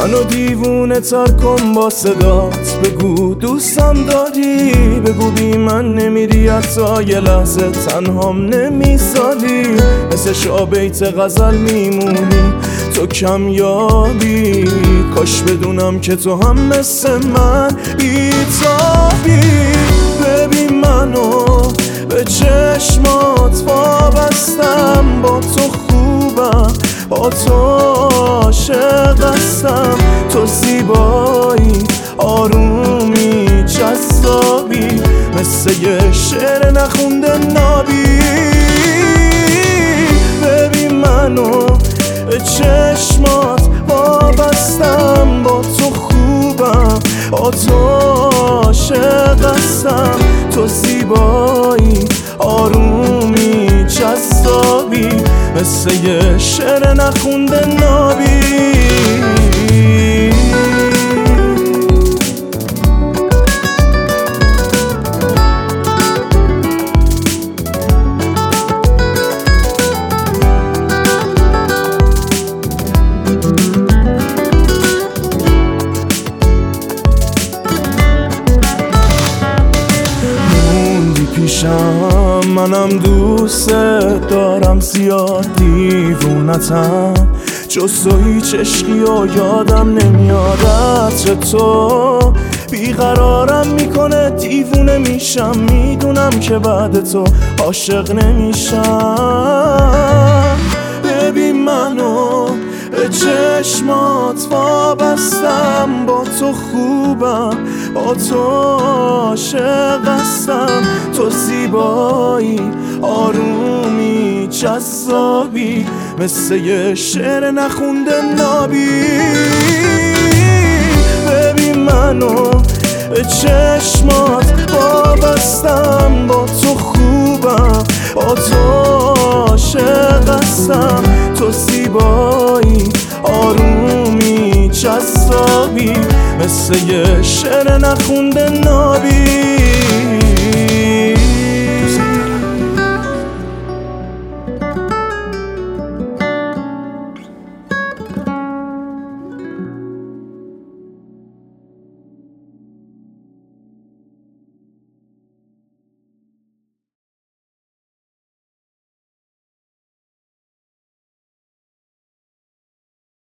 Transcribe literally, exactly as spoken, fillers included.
منو دیوونه تر کن با صدات، بگو دوستم داری، بگو بی من نمیری، حتی یه لحظه تنهام نمیذاری. مثل شابیت غزل میمونی تو کمیابی، کاش بدونم که تو هم مثل من بیتابی. ببین منو به چشمات وابستم، با تو خوبم، با تو عاشق هستم. تو زیبایی، آرومی، جذابی، مثل یه شعر نخونده نابی. ببین منو به چشمات وابستم، با تو خوبم، با تو عاشق هستم. تو زیبایی، آرومی، جذابی، مثل یه شعر نخونده نابی. پیشم منم دوست دارم، زیاد دیوونتم، جز تو هیچ عشقی و یادم نمیاد. عطر تو بیقرارم میکنه، دیوونه میشم، میدونم که بعد تو عاشق نمیشم. ببین منو به چشمات وابستم، با تو خوبم، با تو عاشق هستم. تو زیبایی، آرومی، جذابی، مثل یه شعر نخونده نابی. ببین منو به چشمات وابستم، با تو خوبم، با تو عاشق هستم. تو زیبایی، آرومی، جذابی، مثل یه شعر نخونده نابی.